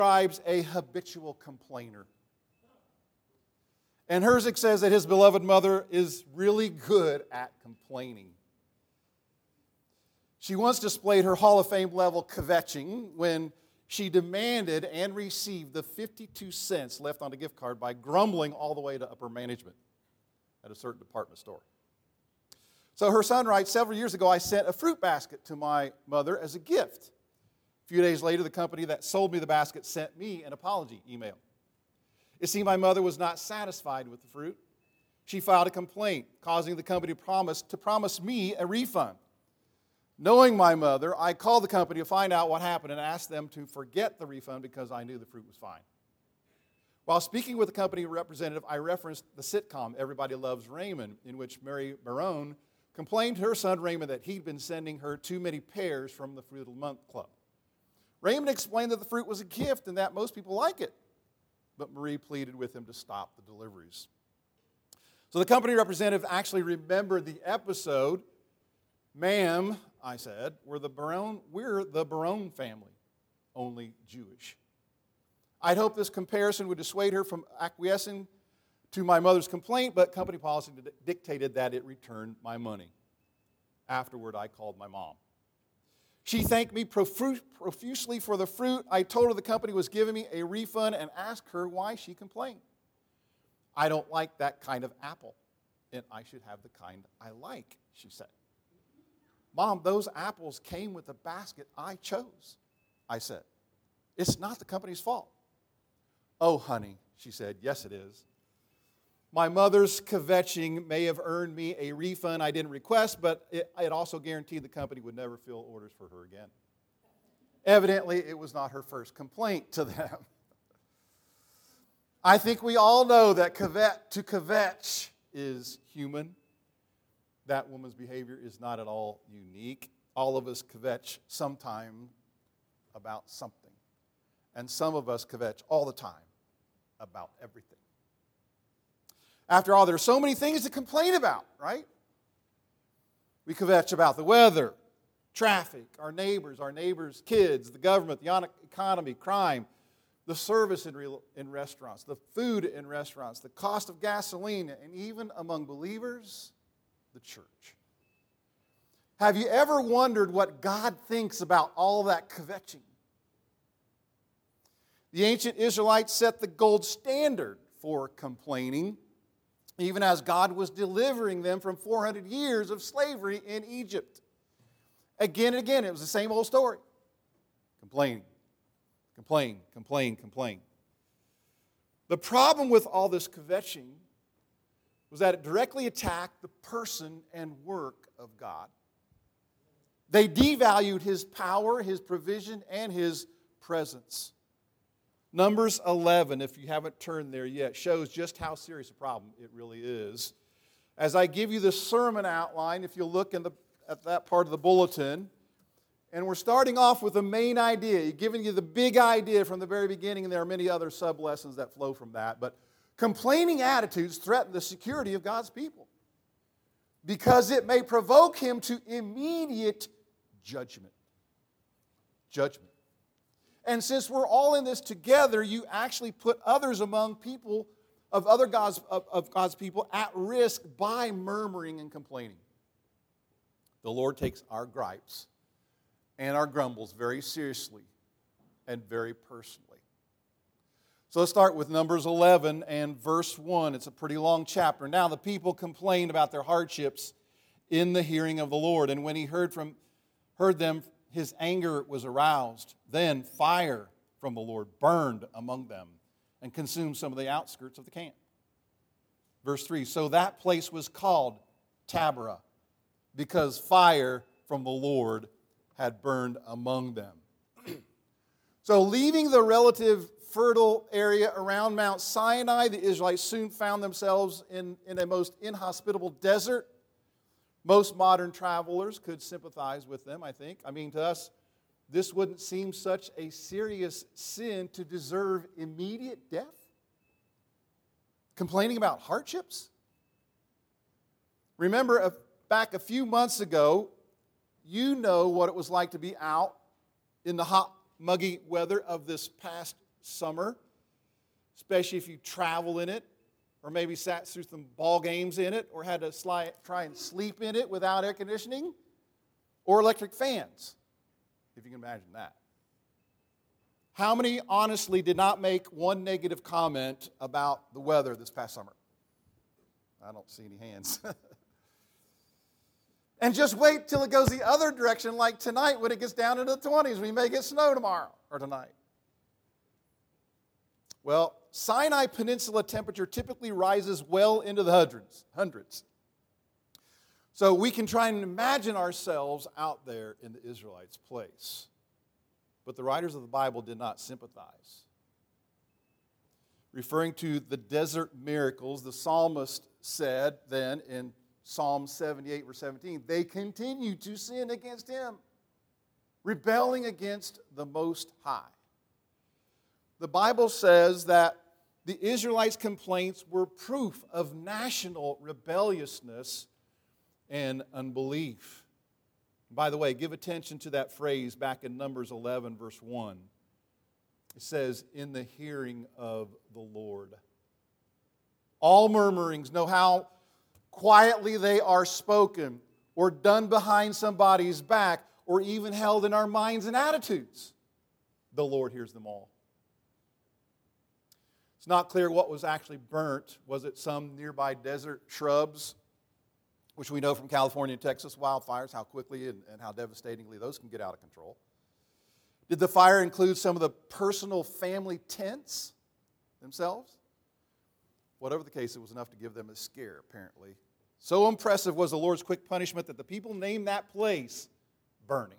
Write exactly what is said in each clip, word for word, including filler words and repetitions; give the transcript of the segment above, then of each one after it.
describes a habitual complainer. And Herzig says that his beloved mother is really good at complaining. She once displayed her Hall of Fame level kvetching when she demanded and received the fifty-two cents left on a gift card by grumbling all the way to upper management at a certain department store. So her son writes, several years ago I sent a fruit basket to my mother as a gift. A few days later, the company that sold me the basket sent me an apology email. It seemed my mother was not satisfied with the fruit. She filed a complaint, causing the company to promise, to promise me a refund. Knowing my mother, I called the company to find out what happened and asked them to forget the refund because I knew the fruit was fine. While speaking with the company representative, I referenced the sitcom Everybody Loves Raymond, in which Mary Barone complained to her son Raymond that he'd been sending her too many pears from the Fruit of the Month Club. Raymond explained that the fruit was a gift and that most people like it. But Marie pleaded with him to stop the deliveries. So the company representative actually remembered the episode. Ma'am, I said, we're the Barone, we're the Barone family, only Jewish. I'd hoped this comparison would dissuade her from acquiescing to my mother's complaint, but company policy dictated that it returned my money. Afterward, I called my mom. She thanked me profusely for the fruit. I told her the company was giving me a refund and asked her why she complained. I don't like that kind of apple, and I should have the kind I like, she said. Mom, those apples came with the basket I chose, I said. It's not the company's fault. Oh, honey, she said, yes, it is. My mother's kvetching may have earned me a refund I didn't request, but it, it also guaranteed the company would never fill orders for her again. Evidently, it was not her first complaint to them. I think we all know that kvet, to kvetch is human. That woman's behavior is not at all unique. All of us kvetch sometime about something. And some of us kvetch all the time about everything. After all, there are so many things to complain about, right? We kvetch about the weather, traffic, our neighbors, our neighbors' kids, the government, the economy, crime, the service in, real, in restaurants, the food in restaurants, the cost of gasoline, and even among believers, the church. Have you ever wondered what God thinks about all that kvetching? The ancient Israelites set the gold standard for complaining, even as God was delivering them from four hundred years of slavery in Egypt. Again and again, it was the same old story. Complaining, complain, complain, complain. The problem with all this kvetching was that it directly attacked the person and work of God. They devalued His power, His provision, and His presence. Numbers eleven, if you haven't turned there yet, shows just how serious a problem it really is. As I give you the sermon outline, if you'll look in the, at that part of the bulletin, and we're starting off with the main idea, giving you the big idea from the very beginning, and there are many other sub-lessons that flow from that. But complaining attitudes threaten the security of God's people because it may provoke Him to immediate judgment. Judgment. And since we're all in this together, you actually put others among people of other God's, of, of God's people at risk by murmuring and complaining. The Lord takes our gripes and our grumbles very seriously and very personally. So let's start with Numbers eleven and verse one. It's a pretty long chapter. Now the people complained about their hardships in the hearing of the Lord. And when He heard from heard them, His anger was aroused. Then fire from the Lord burned among them and consumed some of the outskirts of the camp. Verse three, so that place was called Taberah, because fire from the Lord had burned among them. So leaving the relative fertile area around Mount Sinai, the Israelites soon found themselves in, in a most inhospitable desert. Most modern travelers could sympathize with them, I think. I mean, to us, this wouldn't seem such a serious sin to deserve immediate death. Complaining about hardships? Remember, back a few months ago, you know what it was like to be out in the hot, muggy weather of this past summer, especially if you travel in it, or maybe sat through some ball games in it, or had to sli- try and sleep in it without air conditioning, or electric fans, if you can imagine that. How many honestly did not make one negative comment about the weather this past summer? I don't see any hands. And just wait till it goes the other direction, like tonight when it gets down into the twenties. We may get snow tomorrow or tonight. Well, Sinai Peninsula temperature typically rises well into the hundreds. hundreds. So we can try and imagine ourselves out there in the Israelites' place. But the writers of the Bible did not sympathize. Referring to the desert miracles, the psalmist said then in Psalm seventy-eight, verse seventeen, they continue to sin against him, rebelling against the Most High. The Bible says that the Israelites' complaints were proof of national rebelliousness and unbelief. By the way, give attention to that phrase back in Numbers eleven, verse one. It says, in the hearing of the Lord. All murmurings, know how quietly they are spoken, or done behind somebody's back, or even held in our minds and attitudes. The Lord hears them all. It's not clear what was actually burnt. Was it some nearby desert shrubs, which we know from California and Texas wildfires, how quickly and, and how devastatingly those can get out of control? Did the fire include some of the personal family tents themselves? Whatever the case, it was enough to give them a scare, apparently. So impressive was the Lord's quick punishment that the people named that place burning.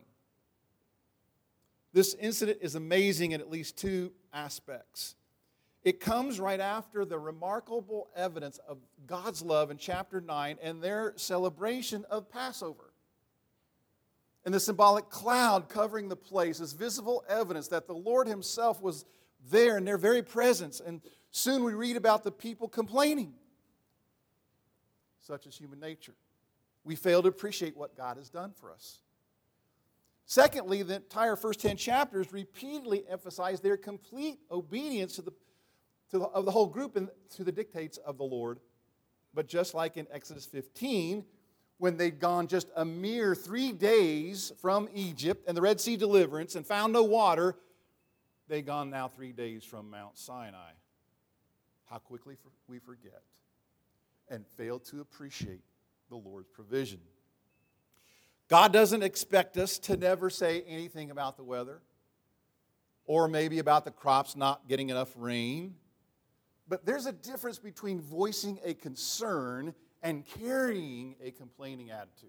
This incident is amazing in at least two aspects. It comes right after the remarkable evidence of God's love in chapter nine and their celebration of Passover. And the symbolic cloud covering the place is visible evidence that the Lord himself was there in their very presence. And soon we read about the people complaining. Such is human nature. We fail to appreciate what God has done for us. Secondly, the entire first ten chapters repeatedly emphasize their complete obedience to the, to the, of the whole group and to the dictates of the Lord. But just like in Exodus fifteen, when they'd gone just a mere three days from Egypt and the Red Sea deliverance and found no water, they'd gone now three days from Mount Sinai. How quickly we forget and fail to appreciate the Lord's provision. God doesn't expect us to never say anything about the weather or maybe about the crops not getting enough rain. But there's a difference between voicing a concern and carrying a complaining attitude.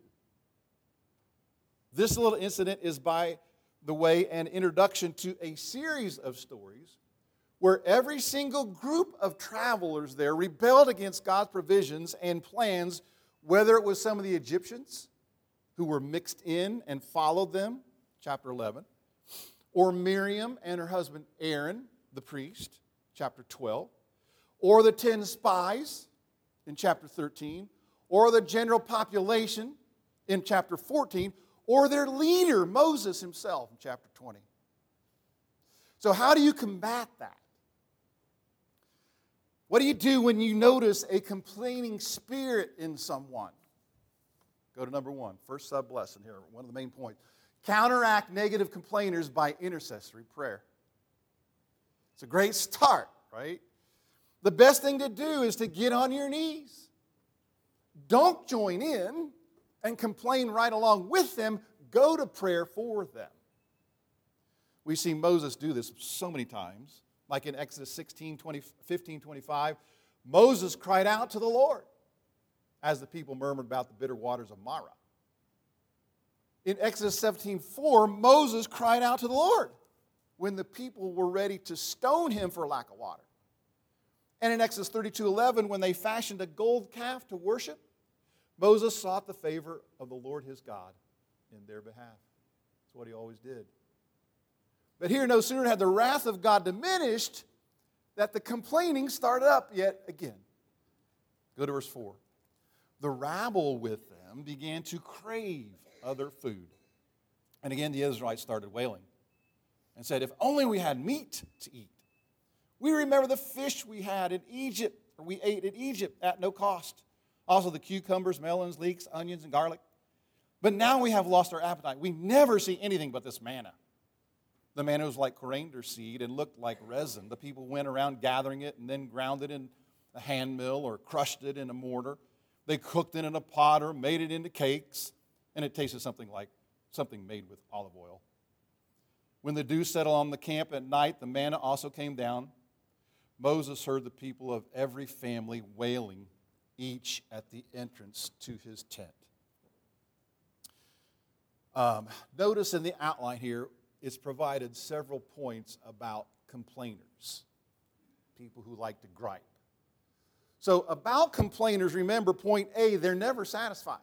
This little incident is, by the way, an introduction to a series of stories where every single group of travelers there rebelled against God's provisions and plans, whether it was some of the Egyptians who were mixed in and followed them, chapter eleven, or Miriam and her husband Aaron, the priest, chapter twelve, or the ten spies in chapter thirteen, or the general population in chapter fourteen, or their leader, Moses himself, in chapter twenty. So how do you combat that? What do you do when you notice a complaining spirit in someone? Go to number one, first sub-lesson here, one of the main points. Counteract negative complainers by intercessory prayer. It's a great start, right? The best thing to do is to get on your knees. Don't join in and complain right along with them. Go to prayer for them. We see Moses do this so many times. Like in Exodus sixteen, twenty, fifteen, twenty-five, Moses cried out to the Lord as the people murmured about the bitter waters of Marah. In Exodus seventeen four, Moses cried out to the Lord when the people were ready to stone him for lack of water. And in Exodus thirty-two eleven, when they fashioned a gold calf to worship, Moses sought the favor of the Lord his God in their behalf. That's what he always did. But here, no sooner had the wrath of God diminished that the complaining started up yet again. Go to verse four. The rabble with them began to crave other food. And again, the Israelites started wailing and said, if only we had meat to eat. We remember the fish we had in Egypt, or we ate in Egypt at no cost. Also the cucumbers, melons, leeks, onions, and garlic. But now we have lost our appetite. We never see anything but this manna. The manna was like coriander seed and looked like resin. The people went around gathering it and then ground it in a hand mill or crushed it in a mortar. They cooked it in a pot or made it into cakes, and it tasted something like something made with olive oil. When the dew settled on the camp at night, the manna also came down. Moses heard the people of every family wailing, each at the entrance to his tent. Um, notice in the outline here, it's provided several points about complainers, people who like to gripe. So about complainers, remember point A, they're never satisfied.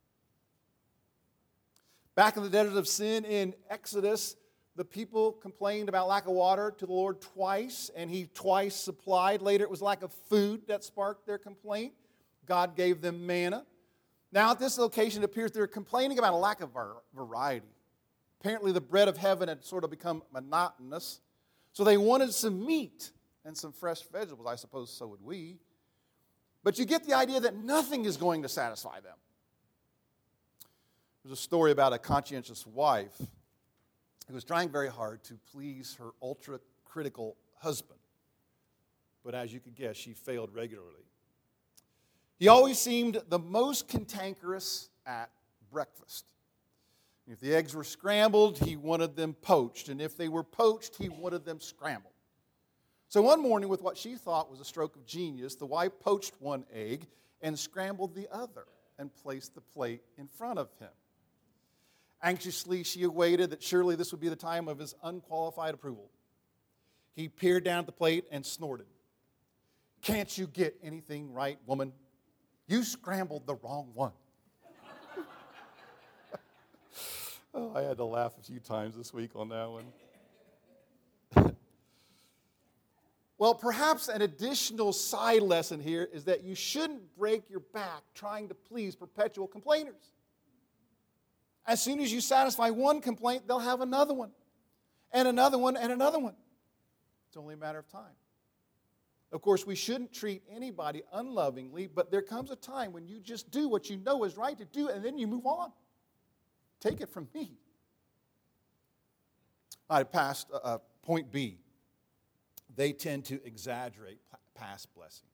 Back in the desert of sin in Exodus, the people complained about lack of water to the Lord twice, and he twice supplied. Later it was lack of food that sparked their complaint. God gave them manna. Now at this location, it appears they're complaining about a lack of variety. Apparently the bread of heaven had sort of become monotonous, so they wanted some meat and some fresh vegetables. I suppose so would we. But you get the idea that nothing is going to satisfy them. There's a story about a conscientious wife who was trying very hard to please her ultra-critical husband. But as you could guess, she failed regularly. He always seemed the most cantankerous at breakfast. If the eggs were scrambled, he wanted them poached. And if they were poached, he wanted them scrambled. So one morning, with what she thought was a stroke of genius, the wife poached one egg and scrambled the other and placed the plate in front of him. Anxiously, she awaited that surely this would be the time of his unqualified approval. He peered down at the plate and snorted. "Can't you get anything right, woman? You scrambled the wrong one." Oh, I had to laugh a few times this week on that one. Well, perhaps an additional side lesson here is that you shouldn't break your back trying to please perpetual complainers. As soon as you satisfy one complaint, they'll have another one, and another one, and another one. It's only a matter of time. Of course, we shouldn't treat anybody unlovingly, but there comes a time when you just do what you know is right to do, and then you move on. Take it from me. I passed uh, point B. They tend to exaggerate past blessings.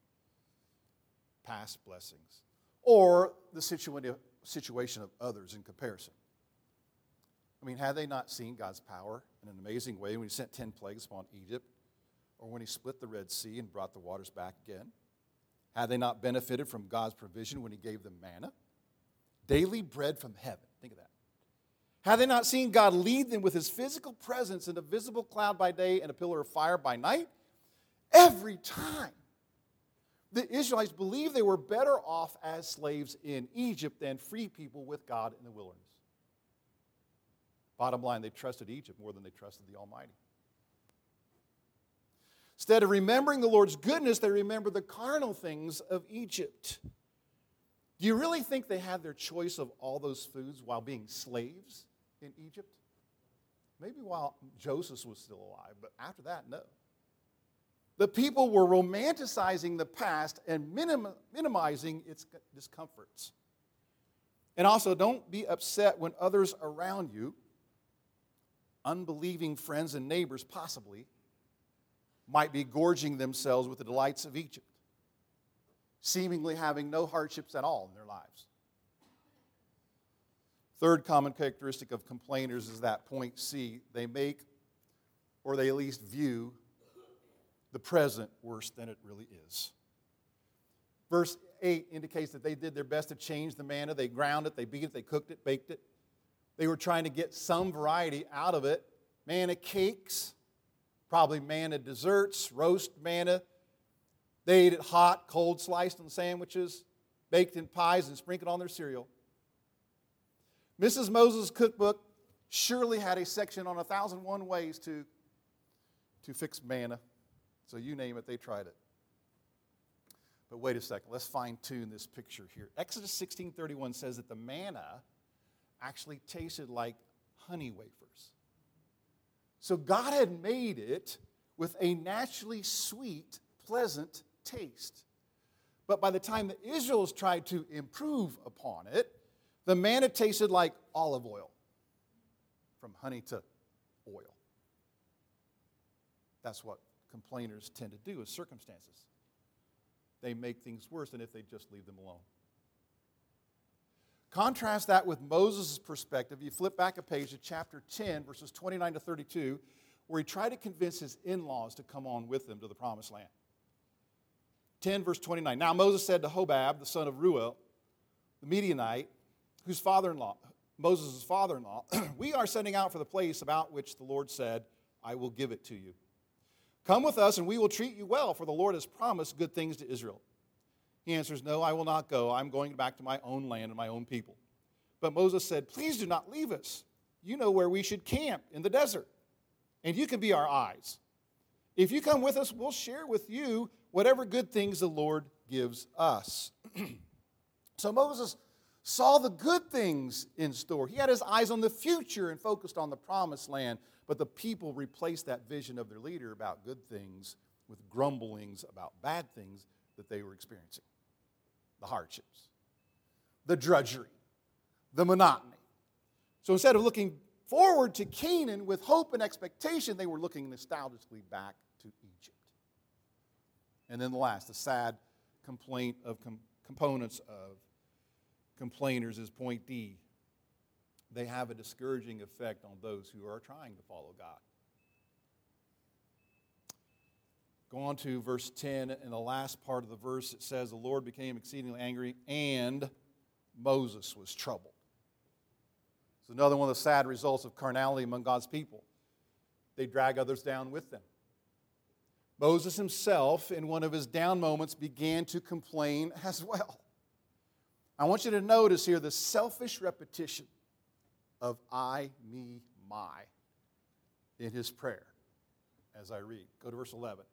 Past blessings. Or the situation of others in comparison. I mean, had they not seen God's power in an amazing way when he sent ten plagues upon Egypt, or when he split the Red Sea and brought the waters back again? Had they not benefited from God's provision when he gave them manna? Daily bread from heaven. Think of that. Had they not seen God lead them with his physical presence in a visible cloud by day and a pillar of fire by night? Every time the Israelites believed they were better off as slaves in Egypt than free people with God in the wilderness. Bottom line, they trusted Egypt more than they trusted the Almighty. Instead of remembering the Lord's goodness, they remember the carnal things of Egypt. Do you really think they had their choice of all those foods while being slaves in Egypt? Maybe while Joseph was still alive, but after that, no. The people were romanticizing the past and minim- minimizing its discomforts. And also, don't be upset when others around you, unbelieving friends and neighbors possibly, might be gorging themselves with the delights of Egypt, seemingly having no hardships at all in their lives. Third common characteristic of complainers is that point C, they make, or they at least view, the present worse than it really is. Verse eight indicates that they did their best to change the manna. They ground it, they beat it, they cooked it, baked it. They were trying to get some variety out of it. Manna cakes, probably manna desserts, roast manna. They ate it hot, cold, sliced on sandwiches, baked in pies, and sprinkled on their cereal. Missus Moses' cookbook surely had a section on a thousand and one ways to, to fix manna. So you name it, they tried it. But wait a second, let's fine-tune this picture here. Exodus sixteen thirty-one says that the manna actually tasted like honey wafers. So God had made it with a naturally sweet, pleasant taste. But by the time the Israelites tried to improve upon it, the manna tasted like olive oil, from honey to oil. That's what complainers tend to do with circumstances. They make things worse than if they just leave them alone. Contrast that with Moses' perspective. You flip back a page to chapter ten, verses twenty-nine to thirty-two, where he tried to convince his in-laws to come on with him to the promised land. ten, verse twenty-nine. Now Moses said to Hobab, the son of Reuel, the Midianite, whose father-in-law, Moses' father-in-law, we are setting out for the place about which the Lord said, I will give it to you. Come with us, and we will treat you well, for the Lord has promised good things to Israel. He answers, no, I will not go. I'm going back to my own land and my own people. But Moses said, please do not leave us. You know where we should camp, in the desert, and you can be our eyes. If you come with us, we'll share with you whatever good things the Lord gives us. So Moses saw the good things in store. He had his eyes on the future and focused on the promised land. But the people replaced that vision of their leader about good things with grumblings about bad things that they were experiencing. The hardships, the drudgery, the monotony. So instead of looking forward to Canaan with hope and expectation, they were looking nostalgically back to Egypt. And then the last, the sad complaint of com- components of complainers is point D. They have a discouraging effect on those who are trying to follow God. Go on to verse ten. In the last part of the verse, it says, the Lord became exceedingly angry, and Moses was troubled. It's another one of the sad results of carnality among God's people. They drag others down with them. Moses himself, in one of his down moments, began to complain as well. I want you to notice here the selfish repetition of I, me, my in his prayer as I read. Go to verse eleven.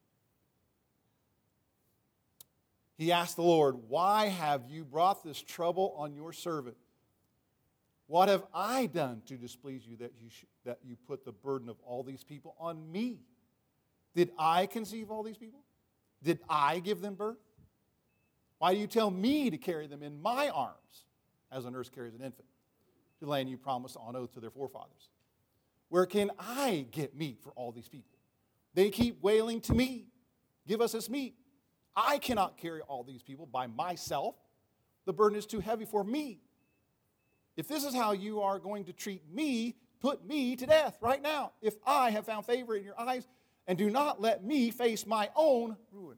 He asked the Lord, why have you brought this trouble on your servant? What have I done to displease you that you sh- that you put the burden of all these people on me? Did I conceive all these people? Did I give them birth? Why do you tell me to carry them in my arms as a nurse carries an infant, to the land you promised on oath to their forefathers? Where can I get meat for all these people? They keep wailing to me, give us this meat. I cannot carry all these people by myself. The burden is too heavy for me. If this is how you are going to treat me, put me to death right now, if I have found favor in your eyes, and do not let me face my own ruin.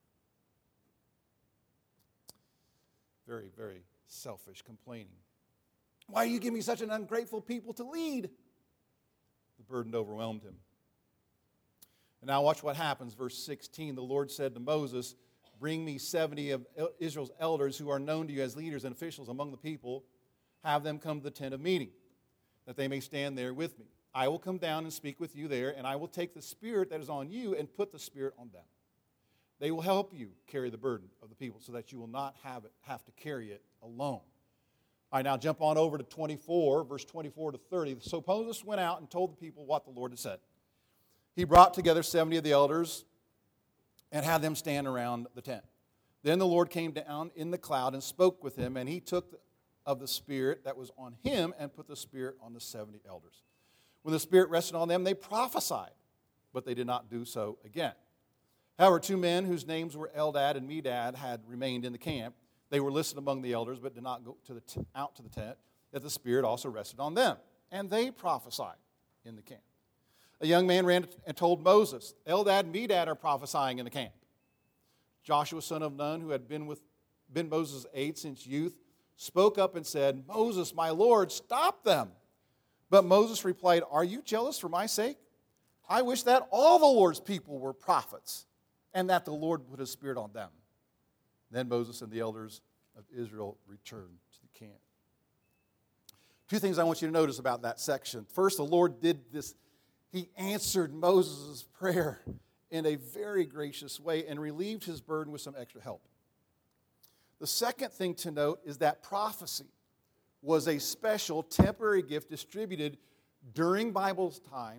Very, very selfish complaining. Why do you give me such an ungrateful people to lead? The burden overwhelmed him. And now watch what happens. Verse sixteen, the Lord said to Moses, bring me seventy of Israel's elders who are known to you as leaders and officials among the people. Have them come to the tent of meeting, that they may stand there with me. I will come down and speak with you there, and I will take the spirit that is on you and put the spirit on them. They will help you carry the burden of the people so that you will not have it have to carry it alone. All right, now jump on over to twenty-four, verse twenty-four to thirty. So Moses went out and told the people what the Lord had said. He brought together seventy of the elders and had them stand around the tent. Then the Lord came down in the cloud and spoke with him, and he took of the spirit that was on him and put the spirit on the seventy elders. When the spirit rested on them, they prophesied, but they did not do so again. However, two men whose names were Eldad and Medad had remained in the camp. They were listed among the elders, but did not go to the t- out to the tent, that the spirit also rested on them. And they prophesied in the camp. A young man ran and told Moses, Eldad and Medad are prophesying in the camp. Joshua, son of Nun, who had been with been Moses' aide since youth, spoke up and said, Moses, my Lord, stop them. But Moses replied, are you jealous for my sake? I wish that all the Lord's people were prophets, and that the Lord put his spirit on them. Then Moses and the elders of Israel returned to the camp. Two things I want you to notice about that section. First, the Lord did this. He answered Moses' prayer in a very gracious way and relieved his burden with some extra help. The second thing to note is that prophecy was a special temporary gift distributed during Bible times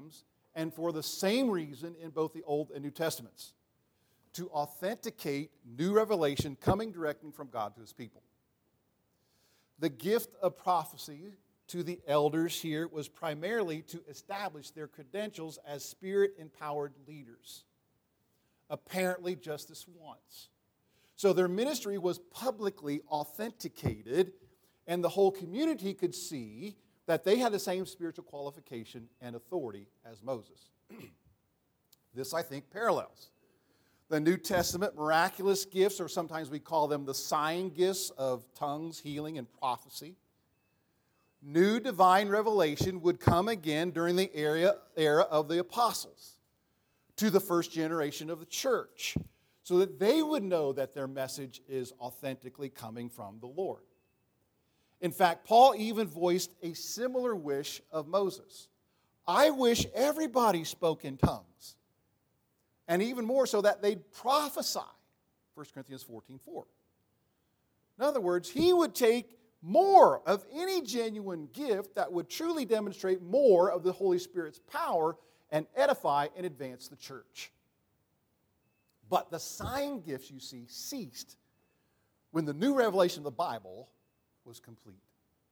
and for the same reason in both the Old and New Testaments, to authenticate new revelation coming directly from God to his people. The gift of prophecy to the elders here was primarily to establish their credentials as Spirit-empowered leaders. Apparently just this once. So their ministry was publicly authenticated, and the whole community could see that they had the same spiritual qualification and authority as Moses. This, I think, parallels the New Testament miraculous gifts, or sometimes we call them the sign gifts of tongues, healing, and prophecy. New divine revelation would come again during the era, era of the apostles to the first generation of the church, so that they would know that their message is authentically coming from the Lord. In fact, Paul even voiced a similar wish of Moses. I wish everybody spoke in tongues, and even more so that they'd prophesy, First Corinthians fourteen four. In other words, he would take more of any genuine gift that would truly demonstrate more of the Holy Spirit's power and edify and advance the church. But the sign gifts, you see, ceased when the new revelation of the Bible was complete.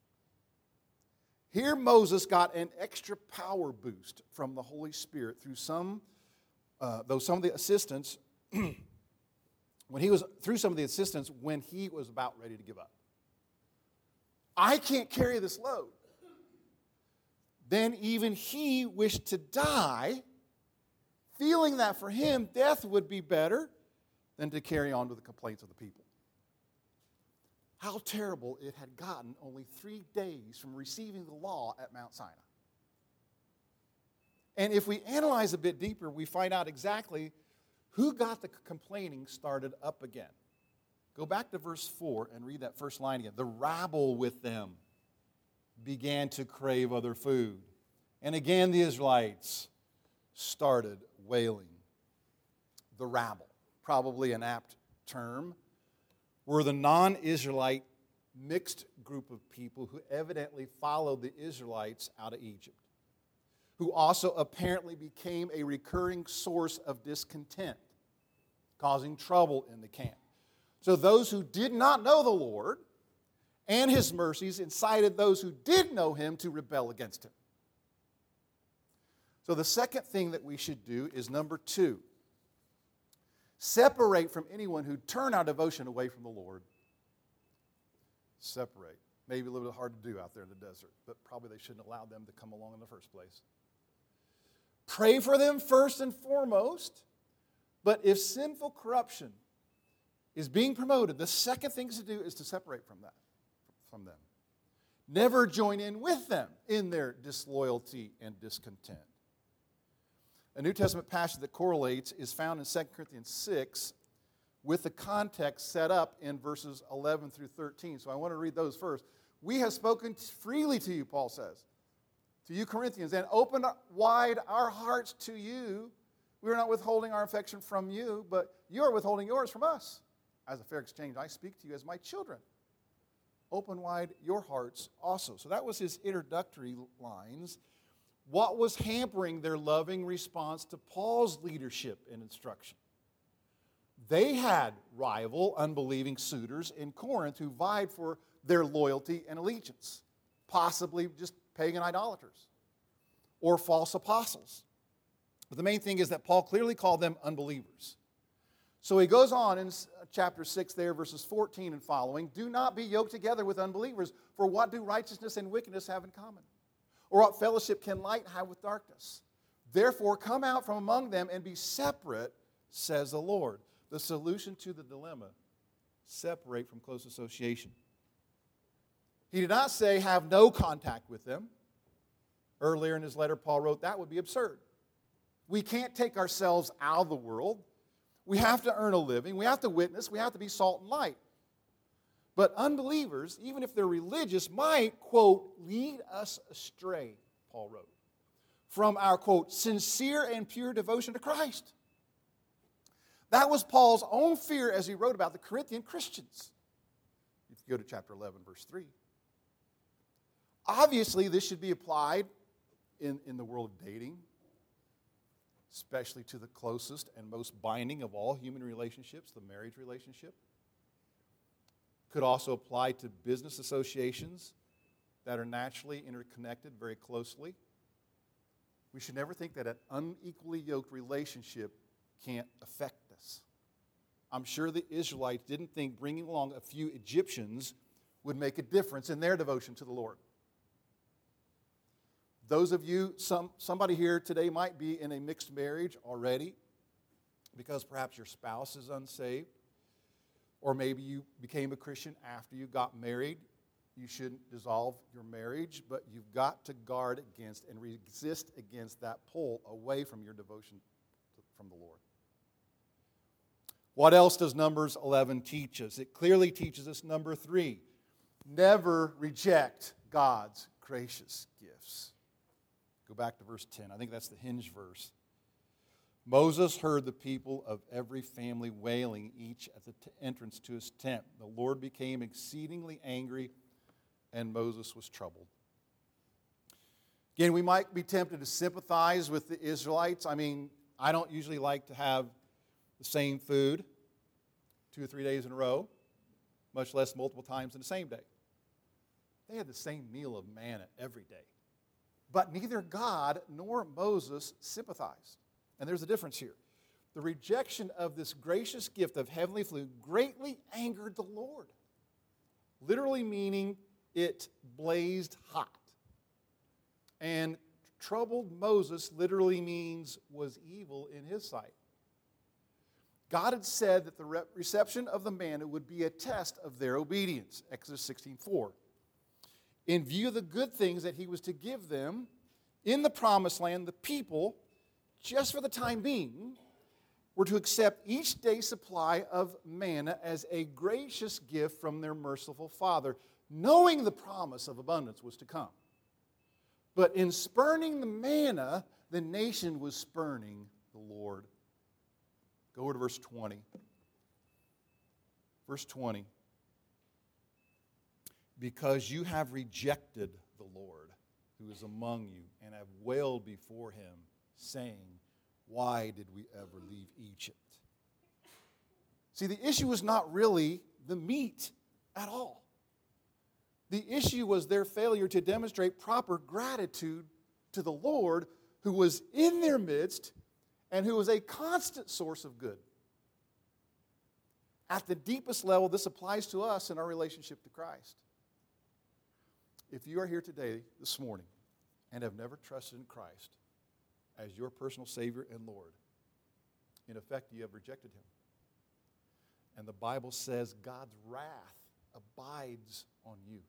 Here Moses got an extra power boost from the Holy Spirit through some, uh, though some of the assistants, when he was through some of the assistants when he was about ready to give up. I can't carry this load. Then even he wished to die, feeling that for him death would be better than to carry on with the complaints of the people. How terrible it had gotten only three days from receiving the law at Mount Sinai. And if we analyze a bit deeper, we find out exactly who got the complaining started up again. Go back to verse four and read that first line again. The rabble with them began to crave other food. And again the Israelites started wailing. The rabble, probably an apt term, were the non-Israelite mixed group of people who evidently followed the Israelites out of Egypt, who also apparently became a recurring source of discontent, causing trouble in the camp. So those who did not know the Lord and his mercies incited those who did know him to rebel against him. So the second thing that we should do is number two. Separate from anyone who turn our devotion away from the Lord. Separate. Maybe a little bit hard to do out there in the desert, but probably they shouldn't allow them to come along in the first place. Pray for them first and foremost, but if sinful corruption is being promoted, the second thing to do is to separate from that, from them. Never join in with them in their disloyalty and discontent. A New Testament passage that correlates is found in Second Corinthians six with the context set up in verses eleven through thirteen. So I want to read those first. We have spoken freely to you, Paul says, to you Corinthians, and opened wide our hearts to you. We are not withholding our affection from you, but you are withholding yours from us. As a fair exchange, I speak to you as my children. Open wide your hearts also. So that was his introductory lines. What was hampering their loving response to Paul's leadership and instruction? They had rival, unbelieving suitors in Corinth who vied for their loyalty and allegiance, possibly just pagan idolaters or false apostles. But the main thing is that Paul clearly called them unbelievers. So he goes on in chapter six there, verses fourteen and following, do not be yoked together with unbelievers, for what do righteousness and wickedness have in common? Or what fellowship can light have with darkness? Therefore, come out from among them and be separate, says the Lord. The solution to the dilemma, separate from close association. He did not say have no contact with them. Earlier in his letter, Paul wrote that would be absurd. We can't take ourselves out of the world. We have to earn a living. We have to witness. We have to be salt and light. But unbelievers, even if they're religious, might, quote, lead us astray, Paul wrote, from our, quote, sincere and pure devotion to Christ. That was Paul's own fear as he wrote about the Corinthian Christians. If you go to chapter eleven, verse three. Obviously, this should be applied in, in the world of dating. especially to the closest and most binding of all human relationships, the marriage relationship. Could also apply to business associations that are naturally interconnected very closely. We should never think that an unequally yoked relationship can't affect us. I'm sure the Israelites didn't think bringing along a few Egyptians would make a difference in their devotion to the Lord. Those of you, some, somebody here today might be in a mixed marriage already because perhaps your spouse is unsaved, or maybe you became a Christian after you got married. You shouldn't dissolve your marriage, but you've got to guard against and resist against that pull away from your devotion to, from the Lord. What else does Numbers eleven teach us? It clearly teaches us, number three, never reject God's gracious gifts. Go back to verse ten. I think that's the hinge verse. Moses heard the people of every family wailing, each at the t- entrance to his tent. The Lord became exceedingly angry, and Moses was troubled. Again, we might be tempted to sympathize with the Israelites. I mean, I don't usually like to have the same food two or three days in a row, much less multiple times in the same day. They had the same meal of manna every day. But neither God nor Moses sympathized. And there's a difference here. The rejection of this gracious gift of heavenly food greatly angered the Lord. Literally meaning it blazed hot. And troubled Moses literally means was evil in his sight. God had said that the re- reception of the manna would be a test of their obedience. Exodus sixteen four. In view of the good things that he was to give them in the promised land, the people, just for the time being, were to accept each day's supply of manna as a gracious gift from their merciful Father, knowing the promise of abundance was to come. But in spurning the manna, the nation was spurning the Lord. Go over to verse twenty. Verse twenty. Because you have rejected the Lord who is among you and have wailed before him, saying, why did we ever leave Egypt? See, the issue was not really the meat at all. The issue was their failure to demonstrate proper gratitude to the Lord who was in their midst and who was a constant source of good. At the deepest level, this applies to us in our relationship to Christ. If you are here today, this morning, and have never trusted in Christ as your personal Savior and Lord, in effect, you have rejected him. And the Bible says God's wrath abides on you.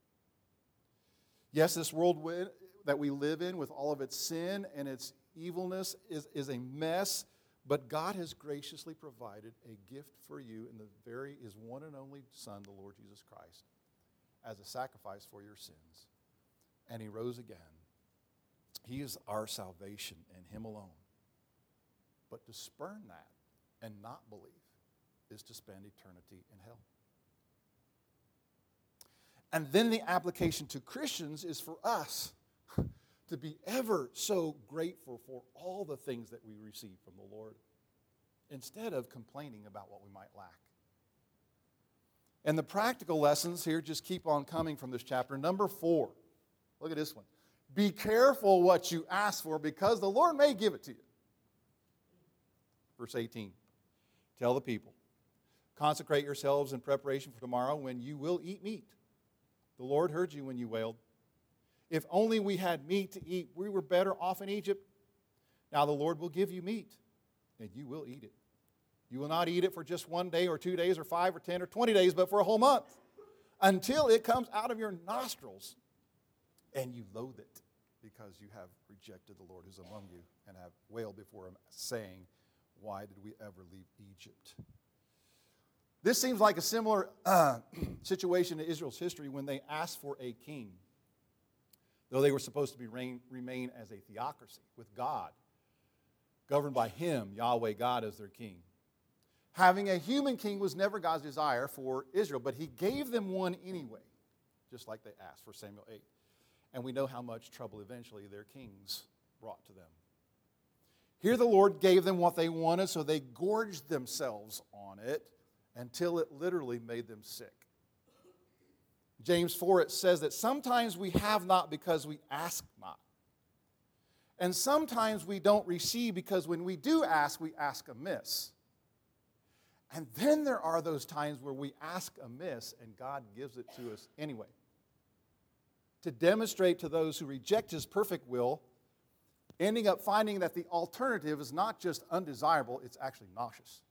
Yes, this world that we live in with all of its sin and its evilness is, is a mess, but God has graciously provided a gift for you in the very, his one and only Son, the Lord Jesus Christ, as a sacrifice for your sins. And he rose again. He is our salvation and him alone. But to spurn that and not believe is to spend eternity in hell. And then the application to Christians is for us to be ever so grateful for all the things that we receive from the Lord, instead of complaining about what we might lack. And the practical lessons here just keep on coming from this chapter. Number four, look at this one. Be careful what you ask for, because the Lord may give it to you. Verse eighteen, tell the people, consecrate yourselves in preparation for tomorrow when you will eat meat. The Lord heard you when you wailed. If only we had meat to eat, we were better off in Egypt. Now the Lord will give you meat, and you will eat it. You will not eat it for just one day or two days or five or ten or twenty days, but for a whole month, until it comes out of your nostrils, and you loathe it, because you have rejected the Lord who's among you and have wailed before him, saying, why did we ever leave Egypt? This seems like a similar uh, situation in Israel's history when they asked for a king, though they were supposed to be reign, remain as a theocracy with God, governed by him, Yahweh God, as their king. Having a human king was never God's desire for Israel, but he gave them one anyway, just like they asked for Samuel eight. And we know how much trouble eventually their kings brought to them. Here the Lord gave them what they wanted, so they gorged themselves on it until it literally made them sick. James four, it says that sometimes we have not because we ask not. And sometimes we don't receive because when we do ask, we ask amiss. And then there are those times where we ask amiss and God gives it to us anyway. To demonstrate to those who reject His perfect will, ending up finding that the alternative is not just undesirable, it's actually nauseous.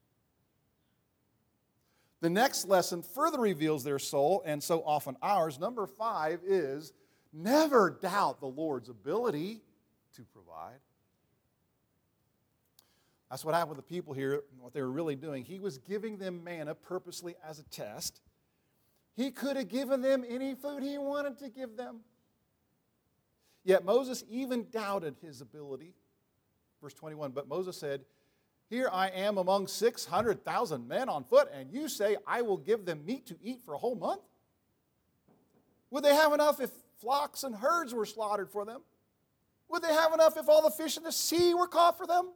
The next lesson further reveals their soul, and so often ours. Number five is never doubt the Lord's ability to provide. That's what happened with the people here, what they were really doing. He was giving them manna purposely as a test. He could have given them any food He wanted to give them. Yet Moses even doubted His ability. Verse twenty-one, but Moses said, here I am among six hundred thousand men on foot, and you say I will give them meat to eat for a whole month? Would they have enough if flocks and herds were slaughtered for them? Would they have enough if all the fish in the sea were caught for them?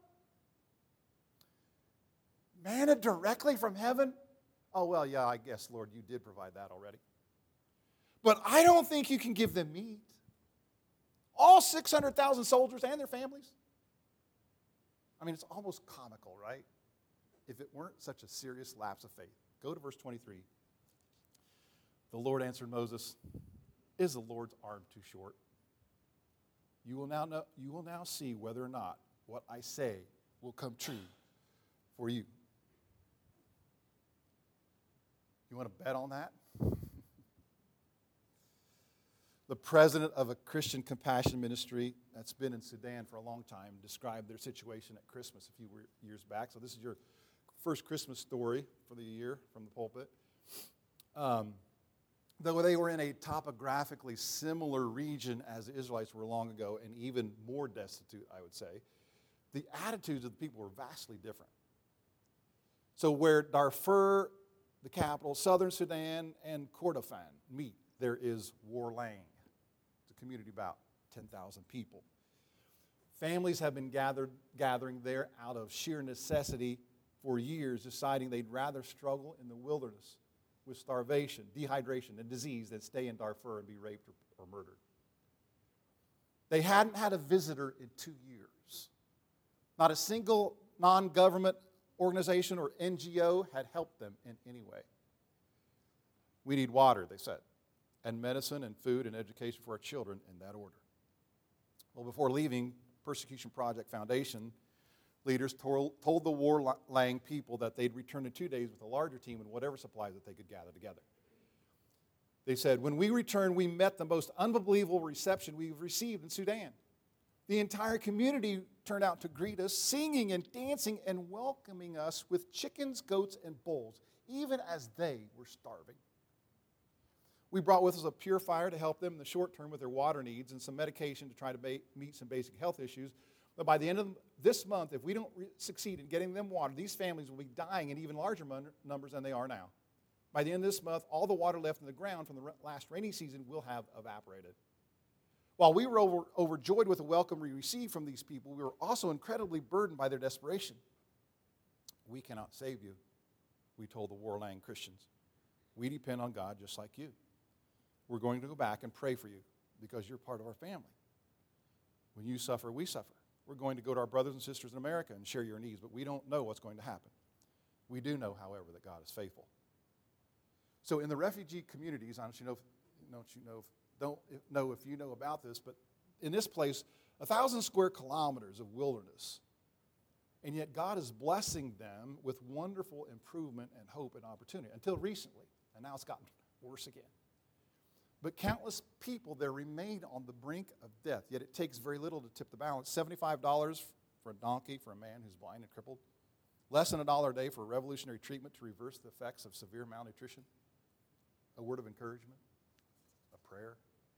Manna directly from heaven? Oh, well, yeah, I guess, Lord, you did provide that already. But I don't think you can give them meat. All six hundred thousand soldiers and their families? I mean, it's almost comical, right? If it weren't such a serious lapse of faith. Go to verse twenty-three. The Lord answered Moses, is the Lord's arm too short? You will now know, you will now see whether or not what I say will come true for you. You want to bet on that? The president of a Christian compassion ministry that's been in Sudan for a long time described their situation at Christmas a few years back. So this is your first Christmas story for the year from the pulpit. Um, though they were in a topographically similar region as the Israelites were long ago, and even more destitute, I would say, the attitudes of the people were vastly different. So where Darfur, the capital, southern Sudan, and Kordofan meet, there is Warlang. It's a community of about ten thousand people. Families have been gathered, gathering there out of sheer necessity for years, deciding they'd rather struggle in the wilderness with starvation, dehydration, and disease than stay in Darfur and be raped or, or murdered. They hadn't had a visitor in two years. Not a single non-government organization or N G O had helped them in any way. We need water, they said, and medicine and food and education for our children in that order. Well, before leaving, Persecution Project Foundation leaders told, told the Warlang people that they'd return in two days with a larger team and whatever supplies that they could gather together. They said, when we returned, we met the most unbelievable reception we've received in Sudan. The entire community turned out to greet us, singing and dancing and welcoming us with chickens, goats, and bulls, even as they were starving. We brought with us a purifier to help them in the short term with their water needs and some medication to try to ba- meet some basic health issues. But by the end of this month, if we don't re- succeed in getting them water, these families will be dying in even larger mon- numbers than they are now. By the end of this month, all the water left in the ground from the re- last rainy season will have evaporated. While we were over, overjoyed with the welcome we received from these people, we were also incredibly burdened by their desperation. We cannot save you, we told the Warlang Christians. We depend on God just like you. We're going to go back and pray for you because you're part of our family. When you suffer, we suffer. We're going to go to our brothers and sisters in America and share your needs, but we don't know what's going to happen. We do know, however, that God is faithful. So in the refugee communities, I don't you know, don't you know, don't know if you know about this, but in this place, a thousand square kilometers of wilderness, and yet God is blessing them with wonderful improvement and hope and opportunity until recently, and now it's gotten worse again. But countless people there remain on the brink of death, yet it takes very little to tip the balance. seventy-five dollars for a donkey for a man who's blind and crippled. Less than a dollar a day for revolutionary treatment to reverse the effects of severe malnutrition. A word of encouragement. A prayer.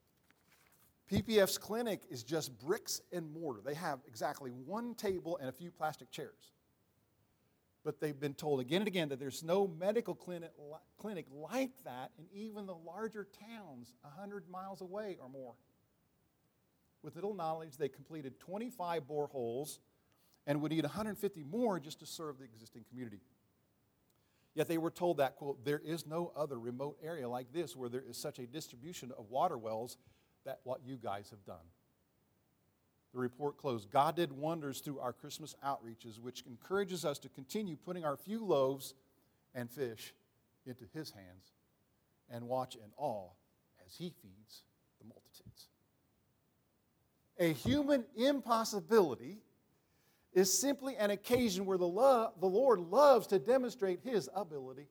P P F's clinic is just bricks and mortar. They have exactly one table and a few plastic chairs. But they've been told again and again that there's no medical clinic, clinic like that in even the larger towns one hundred miles away or more. With little knowledge, they completed twenty-five boreholes and would need one hundred fifty more just to serve the existing community. Yet they were told that, quote, there is no other remote area like this where there is such a distribution of water wells that what you guys have done. The report closed. God did wonders through our Christmas outreaches, which encourages us to continue putting our few loaves and fish into his hands and watch in awe as he feeds the multitudes. A human impossibility is simply an occasion where the, lo- the Lord loves to demonstrate his ability.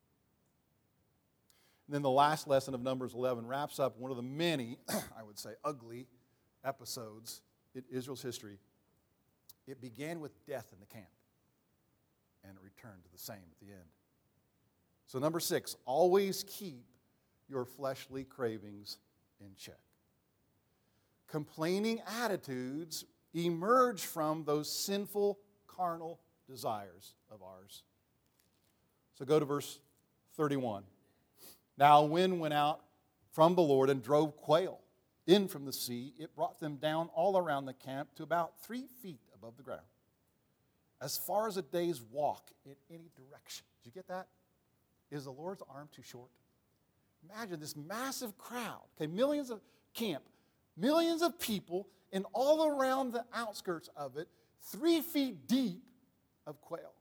And then the last lesson of Numbers eleven wraps up one of the many, I would say, ugly episodes in Israel's history. It began with death in the camp, and it returned to the same at the end. So number six, always keep your fleshly cravings in check. Complaining attitudes emerge from those sinful carnal desires of ours. So go to verse thirty-one. Now a wind went out from the Lord and drove quail in from the sea. It brought them down all around the camp to about three feet above the ground, as far as a day's walk in any direction. Did you get that? Is the Lord's arm too short? Imagine this massive crowd, okay, millions of camp, millions of people, and all around the outskirts of it, three feet deep of quail.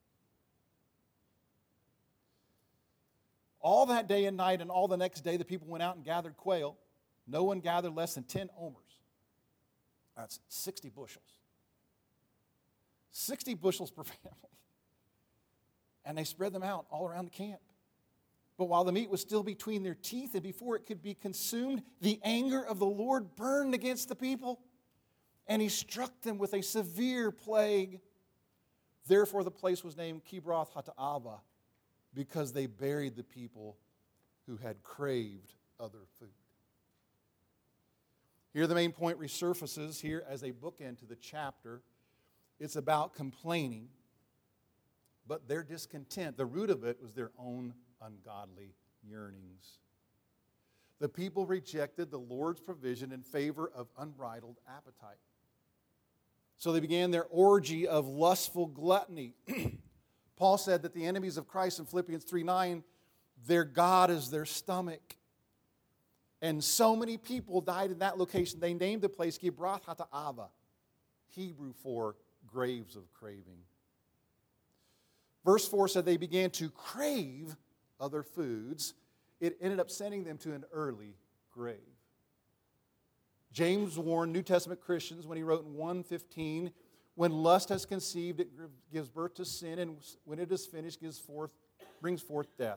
All that day and night and all the next day, the people went out and gathered quail. No one gathered less than ten omers. That's sixty bushels. sixty bushels per family. And they spread them out all around the camp. But while the meat was still between their teeth and before it could be consumed, the anger of the Lord burned against the people, and he struck them with a severe plague. Therefore the place was named Kibroth Hattaavah, because they buried the people who had craved other food. Here the main point resurfaces here as a bookend to the chapter. It's about complaining, but their discontent, the root of it was their own ungodly yearnings. The people rejected the Lord's provision in favor of unbridled appetite. So they began their orgy of lustful gluttony. Paul said that the enemies of Christ in Philippians three nine, their God is their stomach. And so many people died in that location. They named the place Kibroth Hattaavah, Hebrew for graves of craving. Verse four said they began to crave other foods. It ended up sending them to an early grave. James warned New Testament Christians when he wrote in one fifteen, when lust has conceived, it gives birth to sin, and when it is finished, gives forth, brings forth death.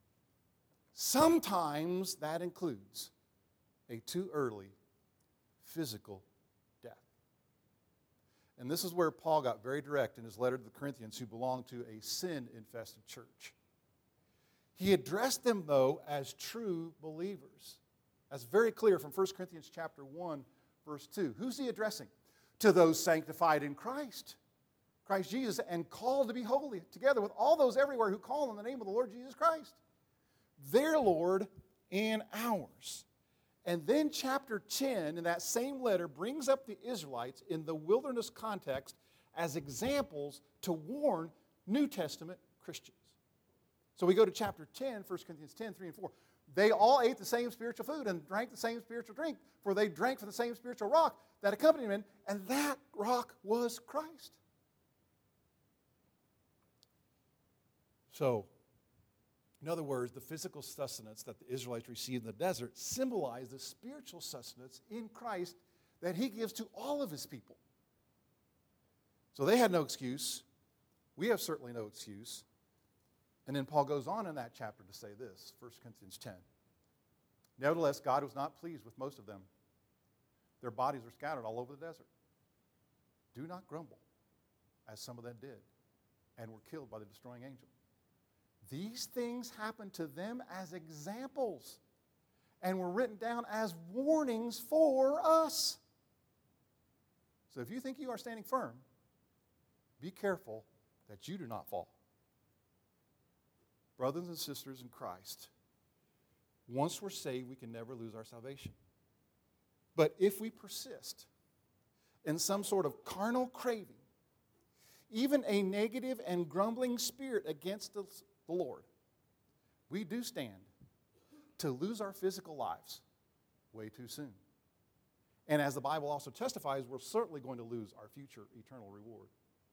Sometimes that includes a too early physical death. And this is where Paul got very direct in his letter to the Corinthians, who belonged to a sin-infested church. He addressed them, though, as true believers. That's very clear from First Corinthians chapter one, verse two. Who's he addressing? To those sanctified in Christ, Christ Jesus, and called to be holy, together with all those everywhere who call on the name of the Lord Jesus Christ. Their Lord and ours. And then chapter ten in that same letter brings up the Israelites in the wilderness context as examples to warn New Testament Christians. So we go to chapter ten, First Corinthians ten, three and four. They all ate the same spiritual food and drank the same spiritual drink, for they drank from the same spiritual rock that accompanied them, and that rock was Christ. So, in other words, the physical sustenance that the Israelites received in the desert symbolized the spiritual sustenance in Christ that he gives to all of his people. So they had no excuse. We have certainly no excuse. And then Paul goes on in that chapter to say this, First Corinthians ten. Nevertheless, God was not pleased with most of them. Their bodies were scattered all over the desert. Do not grumble, as some of them did, and were killed by the destroying angel. These things happened to them as examples and were written down as warnings for us. So if you think you are standing firm, be careful that you do not fall. Brothers and sisters in Christ, once we're saved, we can never lose our salvation. But if we persist in some sort of carnal craving even a negative and grumbling spirit against the, the Lord, we do stand to lose our physical lives way too soon. And as the Bible also testifies, we're certainly going to lose our future eternal reward.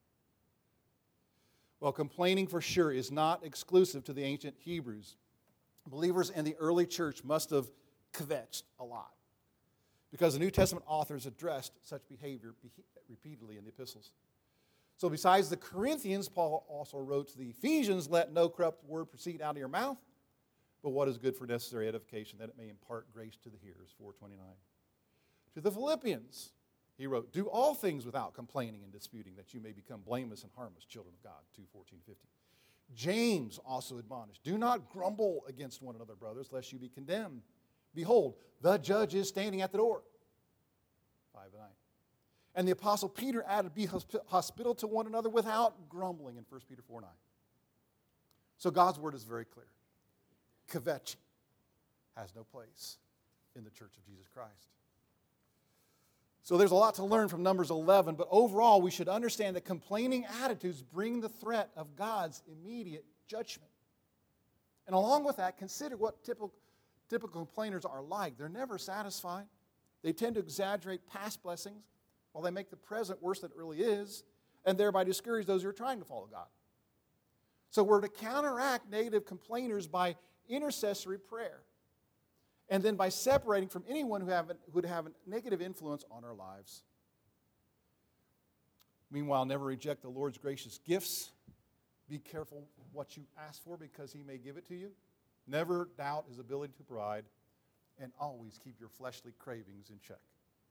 Well, complaining for sure is not exclusive to the ancient Hebrews. Believers in the early church must have kvetched a lot, because the New Testament authors addressed such behavior repeatedly in the epistles. So besides the Corinthians, Paul also wrote to the Ephesians, let no corrupt word proceed out of your mouth, but what is good for necessary edification, that it may impart grace to the hearers, four twenty-nine. To the Philippians, he wrote, do all things without complaining and disputing, that you may become blameless and harmless children of God, two fourteen fifty. James also admonished, do not grumble against one another, brothers, lest you be condemned. Behold, the judge is standing at the door, five and nine. And the Apostle Peter added, be hospitable to one another without grumbling in First Peter four nine. So God's word is very clear. Kvetching has no place in the church of Jesus Christ. So there's a lot to learn from Numbers eleven, but overall we should understand that complaining attitudes bring the threat of God's immediate judgment. And along with that, consider what typical, typical complainers are like. They're never satisfied. They tend to exaggerate past blessings while they make the present worse than it really is, and thereby discourage those who are trying to follow God. So we're to counteract negative complainers by intercessory prayer, and then by separating from anyone who have, would have a negative influence on our lives. Meanwhile, never reject the Lord's gracious gifts. Be careful what you ask for, because he may give it to you. Never doubt his ability to provide, and always keep your fleshly cravings in check.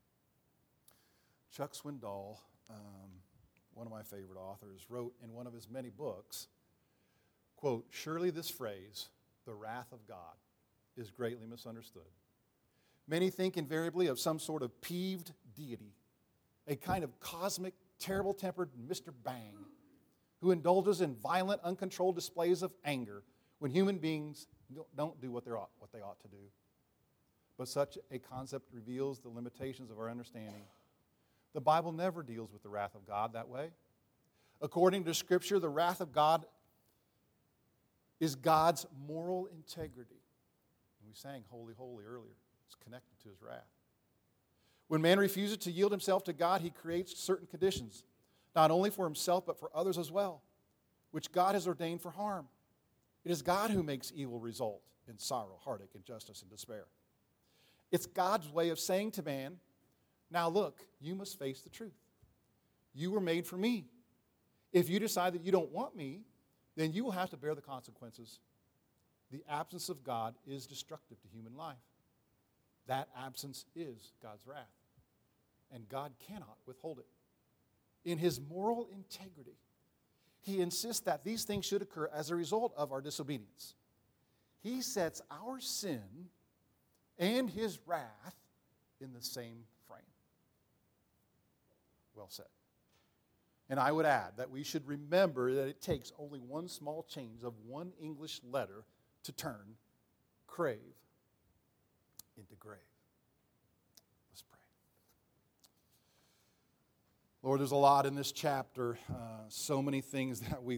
Chuck Swindoll, um, one of my favorite authors, wrote in one of his many books, quote, surely this phrase, the wrath of God, is greatly misunderstood. Many think invariably of some sort of peeved deity, a kind of cosmic, terrible-tempered Mister Bang, who indulges in violent, uncontrolled displays of anger when human beings don't do what they ought, what they ought to do. But such a concept reveals the limitations of our understanding. The Bible never deals with the wrath of God that way. According to Scripture, the wrath of God is God's moral integrity. And we sang Holy, Holy earlier. It's connected to his wrath. When man refuses to yield himself to God, he creates certain conditions, not only for himself but for others as well, which God has ordained for harm. It is God who makes evil result in sorrow, heartache, injustice, and despair. It's God's way of saying to man, now look, you must face the truth. You were made for me. If you decide that you don't want me, then you will have to bear the consequences. The absence of God is destructive to human life. That absence is God's wrath, and God cannot withhold it. In his moral integrity, he insists that these things should occur as a result of our disobedience. He sets our sin and his wrath in the same frame. Well said. And I would add that we should remember that it takes only one small change of one English letter to turn crave into grave. Let's pray. Lord, there's a lot in this chapter, uh, so many things that we